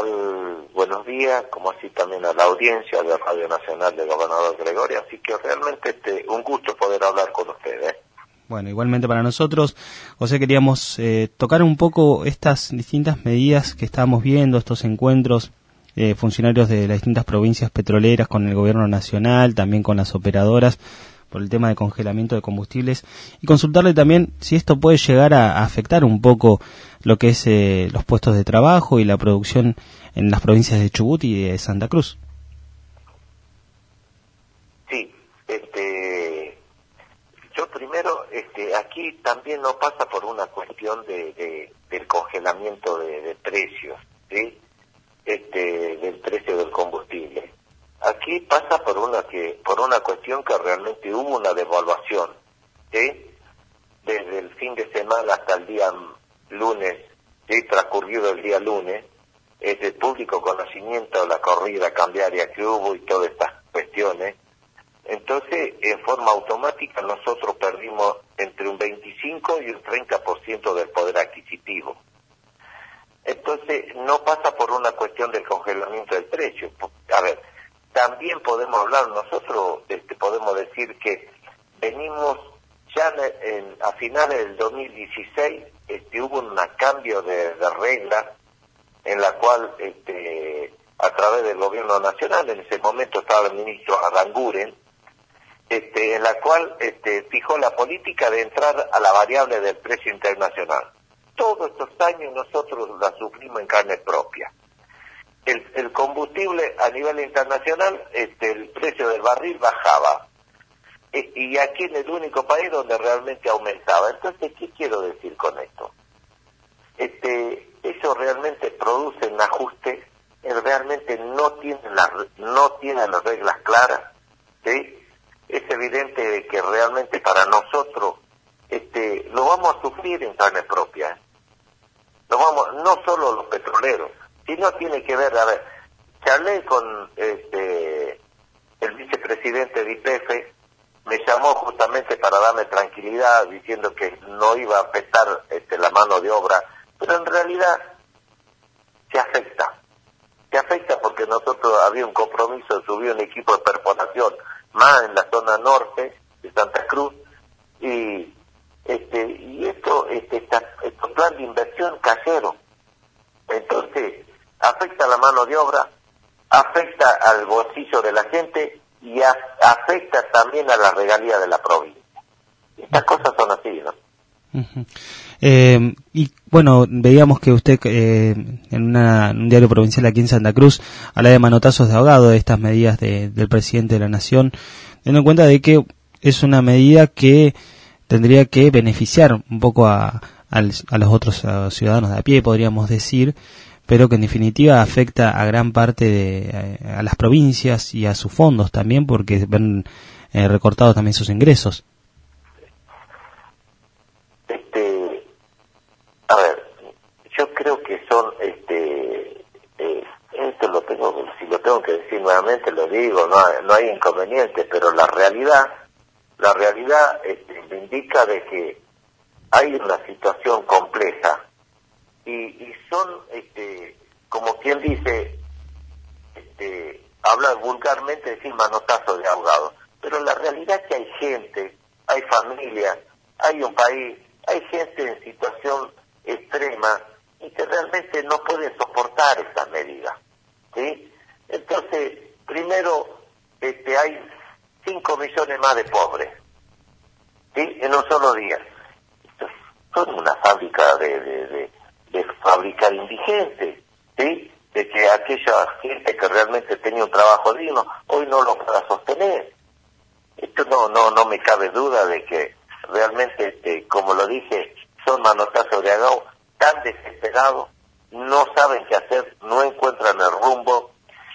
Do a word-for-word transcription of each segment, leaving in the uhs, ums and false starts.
tal? Buenos días, como así también a la audiencia de Radio Nacional del Gobernador Gregorio, así que realmente este, un gusto poder hablar con ustedes. Bueno, igualmente para nosotros, José, queríamos eh, tocar un poco estas distintas medidas que estábamos viendo, estos encuentros, eh, funcionarios de las distintas provincias petroleras con el gobierno nacional, también con las operadoras, por el tema de congelamiento de combustibles, y consultarle también si esto puede llegar a, a afectar un poco lo que es eh, los puestos de trabajo y la producción en las provincias de Chubut y de Santa Cruz. Sí, este, yo primero, este, aquí también no pasa por una cuestión de, de del congelamiento de, de precios, ¿sí? Este, del precio del combustible. Aquí pasa por una que por una cuestión que realmente hubo una devaluación, ¿sí? Desde el fin de semana hasta el día lunes, ¿sí? Transcurrido el día lunes, es de público conocimiento la corrida cambiaria que hubo y todas estas cuestiones. Entonces, en forma automática, nosotros perdimos entre un veinticinco y un treinta por ciento del poder adquisitivo. Entonces, no pasa por una cuestión del congelamiento del precio. A ver, también podemos hablar, nosotros este, podemos decir que venimos ya en, en, a finales del dos mil dieciséis, este, hubo un cambio de, de regla en la cual, este, a través del gobierno nacional, en ese momento estaba el ministro Aranguren, este, en la cual este, fijó la política de entrar a la variable del precio internacional. Todos estos años nosotros la sufrimos en carne propia. El, el combustible a nivel internacional, este, el precio del barril bajaba. E, y aquí en el único país donde realmente aumentaba. Entonces, ¿qué quiero decir con esto? Este, eso realmente produce un ajuste, realmente no tiene las, no tiene las reglas claras, ¿sí? Es evidente de que realmente para nosotros, este, lo vamos a sufrir en carne propia, ¿eh? Lo vamos, no solo los petroleros, sino tiene que ver, a ver, charlé con este, el vicepresidente de Y P F, me llamó justamente para darme tranquilidad, diciendo que no iba a afectar este, la mano de obra, pero en realidad se afecta, se afecta porque nosotros había un compromiso de subir un equipo de perforación más en la zona norte de Santa Cruz, y este y esto este está, estos plan de inversión casero, entonces afecta a la mano de obra, afecta al bolsillo de la gente y a, afecta también a la regalía de la provincia. Estas cosas son así, ¿no? Uh-huh. Eh, y bueno, veíamos que usted eh, en, una, en un diario provincial aquí en Santa Cruz habla de manotazos de ahogado de estas medidas de, del presidente de la Nación, teniendo en cuenta de que es una medida que tendría que beneficiar un poco a, a, a los otros a los ciudadanos de a pie, podríamos decir, pero que en definitiva afecta a gran parte de a, a las provincias y a sus fondos también, porque ven eh, recortados también sus ingresos. Este, a ver, yo creo que son, este, eh, esto lo tengo, si lo tengo que decir nuevamente lo digo, no hay, no hay inconveniente, pero la realidad, la realidad este, me indica de que hay una situación compleja y, y son, este, como quien dice, este, habla vulgarmente decir manotazo de ahogado, pero la realidad es que hay gente, hay familias, hay un país, hay gente en situación extrema y que realmente no pueden soportar estas medidas, ¿sí? Entonces, primero, este, hay cinco millones más de pobres, ¿sí? En un solo día. Esto son una fábrica de, de, de, de fabricar indigentes, ¿sí? De que aquella gente que realmente tenía un trabajo digno, hoy no lo pueda sostener. Esto no, no, no me cabe duda de que realmente, este, como lo dije, son manotazos de ahogado, tan desesperados, no saben qué hacer, no encuentran el rumbo,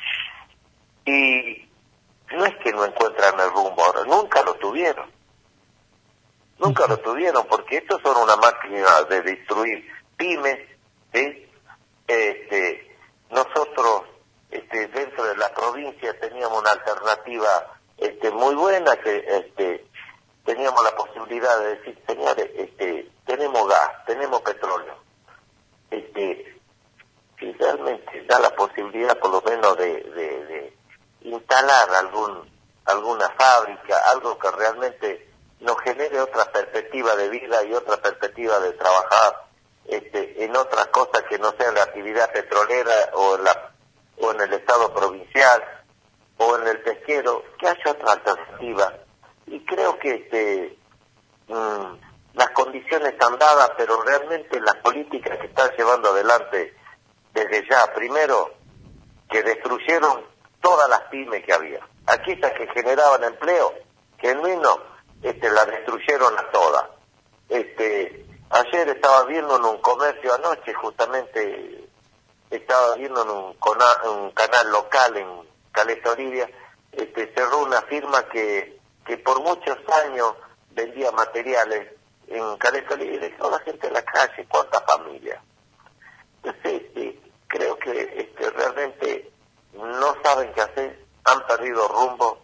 y no es que no encuentran el rumbo ahora, nunca lo tuvieron, nunca lo tuvieron, porque estos son una máquina de destruir pymes, ¿sí? Este, nosotros, este, dentro de la provincia teníamos una alternativa, este, muy buena, que, este, teníamos la posibilidad de decir, señores, este, tenemos gas, tenemos petróleo, este, si realmente este, da la posibilidad por lo menos de, de, de instalar algún alguna fábrica, algo que realmente nos genere otra perspectiva de vida y otra perspectiva de trabajar este, en otras cosas que no sean la actividad petrolera o en, la, o en el estado provincial o en el pesquero, que haya otra alternativa. Y creo que este, mmm, las condiciones están dadas, pero realmente las políticas que están llevando adelante desde ya, primero, que destruyeron todas las pymes que había. Aquellas que generaban empleo, genuino, este, la destruyeron a todas. Este, ayer estaba viendo en un comercio anoche, justamente, estaba viendo en un, cona, un canal local en Caleta Olivia, este, cerró una firma que, que por muchos años vendía materiales en Caleta Olivia y dejó a la gente en la calle, cuántas familias. Entonces, este, creo que este, realmente no saben qué hacer, han perdido rumbo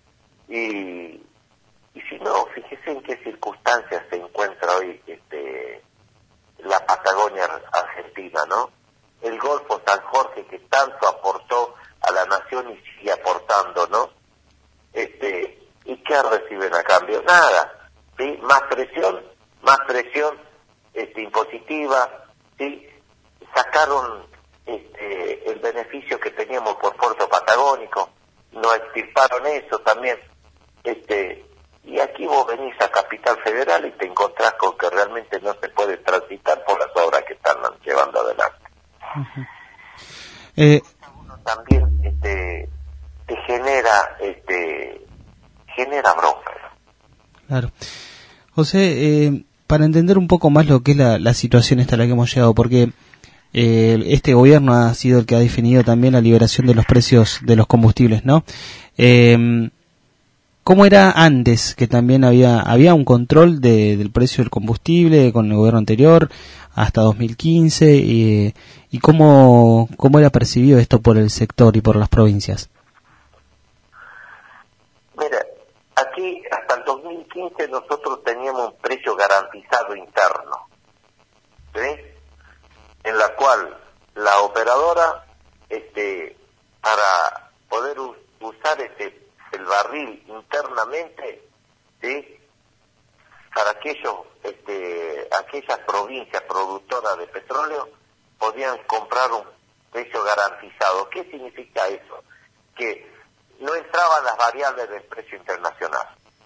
y, y si no, fíjese en qué circunstancias se encuentra hoy este, la Patagonia Argentina, ¿no? El Golfo San Jorge que tanto aportó a la nación y sigue aportando, ¿no? Este, ¿y qué reciben a cambio? Nada, ¿sí? Más presión, más presión este, impositiva, ¿sí? Sacaron este, el beneficio que teníamos por Puerto Patagónico, nos extirparon eso también, este, y aquí vos venís a Capital Federal y te encontrás con que realmente no se puede transitar por las obras que están llevando adelante. Uh-huh. eh, también este, te genera este, genera bronca. Claro. José, eh, para entender un poco más lo que es la, la situación esta a la que hemos llegado, porque eh, este gobierno ha sido el que ha definido también la liberación de los precios de los combustibles, ¿no? Eh, ¿Cómo era antes, que también había había un control de, del precio del combustible con el gobierno anterior hasta dos mil quince y, y cómo cómo era percibido esto por el sector y por las provincias? Mira, aquí hasta el dos mil quince nosotros teníamos un precio garantizado interno, ¿sí? En la cual la operadora, este, para poder u- usar este el barril internamente, ¿sí? Para aquellos, este, aquellas provincias productoras de petróleo podían comprar un precio garantizado. ¿Qué significa eso? Que no entraban las variables del precio internacional.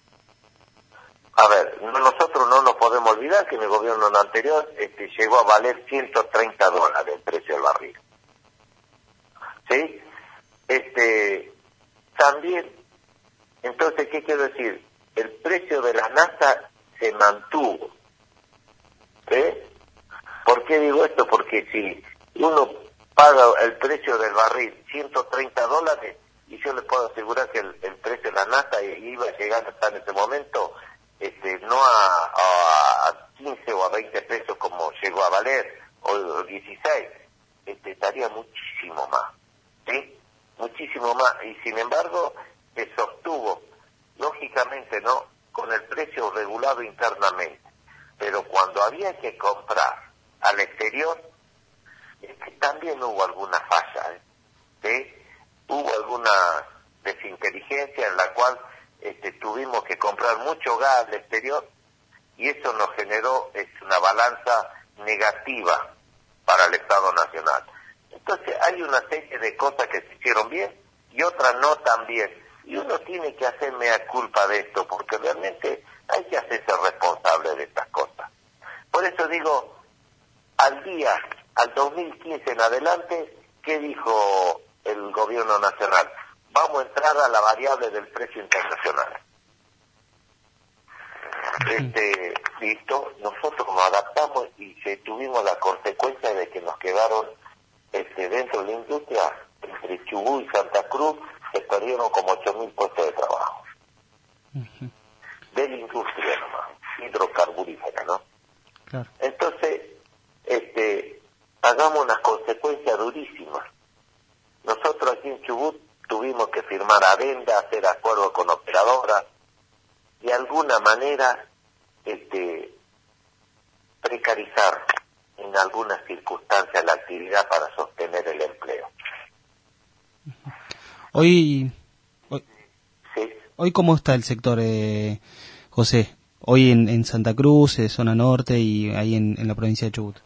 A ver, nosotros no nos podemos olvidar que en el gobierno anterior este, llegó a valer ciento treinta dólares el precio del barril. ¿Sí? Este, también, entonces, ¿qué quiero decir? El precio de la nafta se mantuvo. ¿Sí? ¿Por qué digo esto? Porque si uno paga el precio del barril ciento treinta dólares, y yo le puedo asegurar que el, el precio de la nafta iba a llegar hasta en ese momento, este, no a, a, a quince o a veinte pesos como llegó a valer, o dieciséis, este, estaría muchísimo más, ¿sí? Muchísimo más, y sin embargo, se sostuvo, lógicamente, ¿no?, con el precio regulado internamente, pero cuando había que comprar al exterior, es que también hubo alguna falla, ¿eh? ¿Sí? Hubo alguna desinteligencia en la cual este, tuvimos que comprar mucho gas al exterior y eso nos generó es, una balanza negativa para el Estado Nacional. Entonces hay una serie de cosas que se hicieron bien y otras no tan bien. Y uno tiene que hacer mea culpa de esto porque realmente hay que hacerse responsable de estas cosas. Por eso digo, al día, al dos mil quince en adelante, ¿qué dijo el gobierno nacional? Vamos a entrar a la variable del precio internacional. Este, listo, nosotros nos adaptamos y se tuvimos la consecuencia de que nos quedaron este, dentro de la industria, entre Chubut y Santa Cruz, se perdieron como ocho mil puestos de trabajo. Uh-huh. De la industria nomás, hidrocarburífera, ¿no? Claro. Entonces, este, hagamos unas consecuencias durísimas. Nosotros aquí en Chubut tuvimos que firmar adenda, hacer acuerdos con operadoras, de alguna manera este, precarizar en algunas circunstancias la actividad para sostener el empleo. Hoy, hoy, ¿Sí? hoy ¿cómo está el sector, eh, José? Hoy en, en Santa Cruz, eh, zona norte y ahí en, en la provincia de Chubut.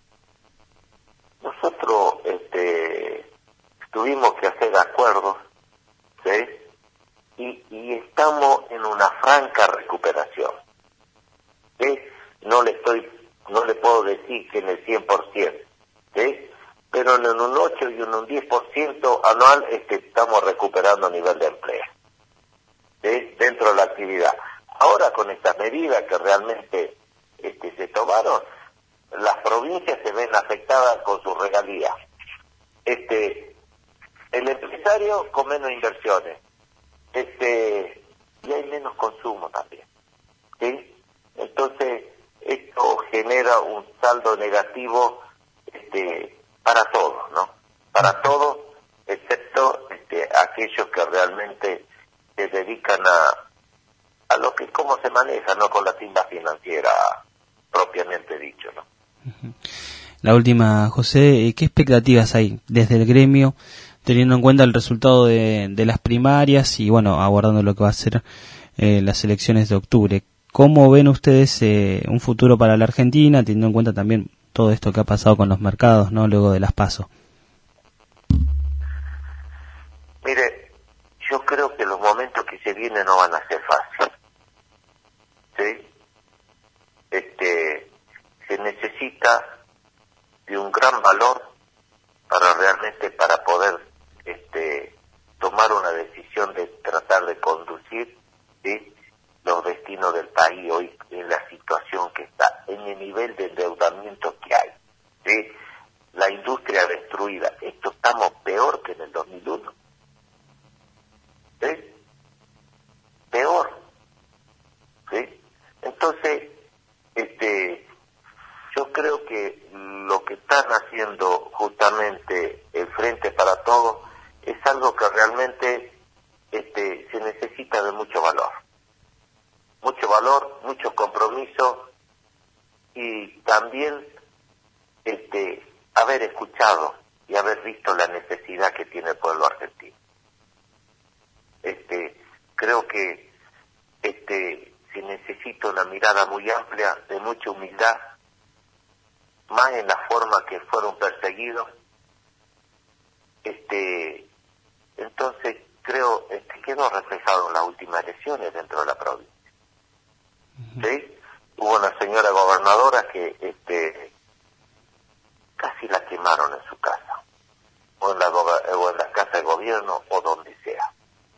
Nosotros este, tuvimos que hacer acuerdos, ¿sí? Y, y estamos en una franca recuperación. ¿Sí? No le estoy, no le puedo decir que en el cien por ciento, ¿sí? Pero en un ocho y en un diez por ciento anual este, estamos recuperando nivel de empleo, ¿sí? Dentro de la actividad. Ahora con estas medidas que realmente este, se tomaron, las provincias se ven afectadas con sus regalías. Este, el empresario con menos inversiones, este, y hay menos consumo también, ¿sí? Entonces, esto genera un saldo negativo este, para todos, ¿no? Para todos, excepto este, aquellos que realmente se dedican a, a lo que es cómo se maneja, ¿no? Con la timba financiera propiamente dicho, ¿no? La última, José, ¿qué expectativas hay desde el gremio, teniendo en cuenta el resultado de, de las primarias y, bueno, aguardando lo que va a ser eh, las elecciones de octubre? ¿Cómo ven ustedes eh, un futuro para la Argentina, teniendo en cuenta también todo esto que ha pasado con los mercados, ¿no? Luego de las PASO. Mire, yo creo que los momentos que se vienen no van a ser fáciles, ¿sí? Este, se necesita de un gran valor para realmente para poder este, tomar una decisión de tratar de conducir, ¿sí?, los destinos del país hoy en la situación que está, en el nivel de endeudamiento que hay, ¿sí? La industria destruida. Esto estamos peor que en el dos mil uno, ¿sí? Peor, ¿sí? Entonces, este, yo creo que lo que están haciendo justamente el Frente para Todos es algo que realmente este, se necesita de mucho valor. Mucho valor, mucho compromiso y también este, haber escuchado y haber visto la necesidad que tiene el pueblo argentino. Este, creo que este, se necesita una mirada muy amplia, de mucha humildad, más en la forma que fueron perseguidos. Este, entonces creo este, quedó reflejado en las últimas elecciones dentro de la provincia. ¿Sí? Hubo una señora gobernadora que este, casi la quemaron en su casa, o en la, o en la casa de gobierno, o donde sea.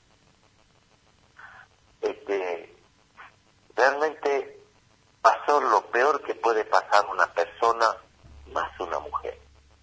Este, realmente pasó lo peor que puede pasar una persona, más una mujer.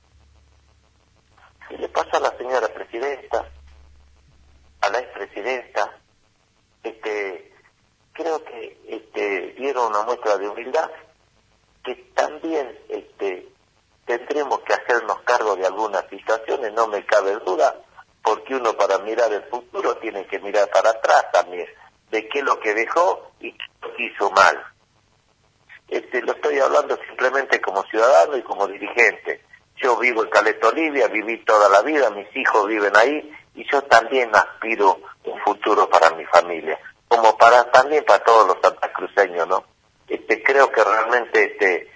Si le pasa a la señora presidenta, a la expresidenta, este, creo que este, dieron una muestra de humildad, que también este, tendremos que hacernos cargo de algunas situaciones, no me cabe duda, porque uno para mirar el futuro tiene que mirar para atrás también, de qué es lo que dejó y qué lo hizo mal. Este, lo estoy hablando simplemente como ciudadano y como dirigente. Yo vivo en Caleta Olivia, viví toda la vida, mis hijos viven ahí, y yo también aspiro un futuro para mi familia, como para también para todos los santacruceños, ¿no? Este, creo que realmente este,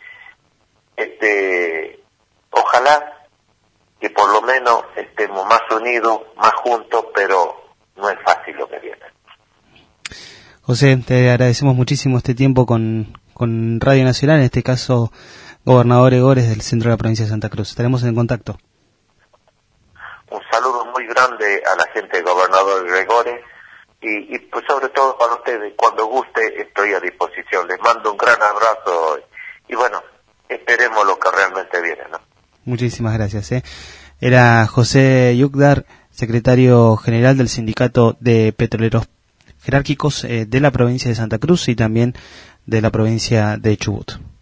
este, ojalá que por lo menos estemos más unidos, más juntos, pero no es fácil lo que viene. José, te agradecemos muchísimo este tiempo con, con Radio Nacional, en este caso Gobernador Egores del centro de la provincia de Santa Cruz. Estaremos en contacto. Un saludo muy grande a la gente de Gobernador Egores y, y pues sobre todo para ustedes, cuando guste estoy a disposición. Les mando un gran abrazo y bueno, esperemos lo que realmente viene, ¿no? Muchísimas gracias. ¿eh? Era José Yukdar, secretario general del Sindicato de Petroleros Jerárquicos eh, de la provincia de Santa Cruz y también de la provincia de Chubut.